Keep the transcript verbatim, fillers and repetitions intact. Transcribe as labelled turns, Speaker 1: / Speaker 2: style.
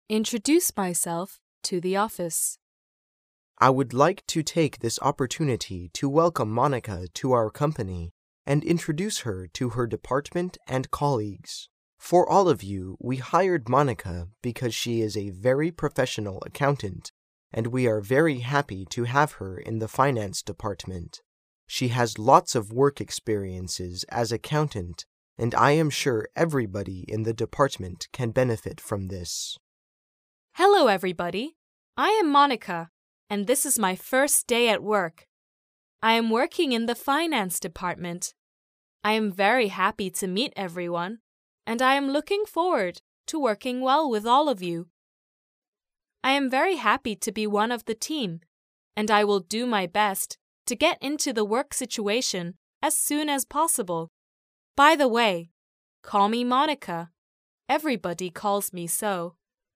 Speaker 1: Introduce myself to the office.
Speaker 2: I would like to take this opportunity to welcome Monica to our company and introduce her to her department and colleagues. For all of you, we hired Monica because she is a very professional accountant, and we are very happy to have her in the finance department. She has lots of work experiences as accountant, and I am sure everybody in the department can benefit from this.
Speaker 1: Hello, everybody. I am Monica, and this is my first day at work. I am working in the finance department. I am very happy to meet everyone, and I am looking forward to working well with all of you. I am very happy to be one of the team, and I will do my best to get into the work situation as soon as possible. By the way, call me Monica. Everybody calls me so.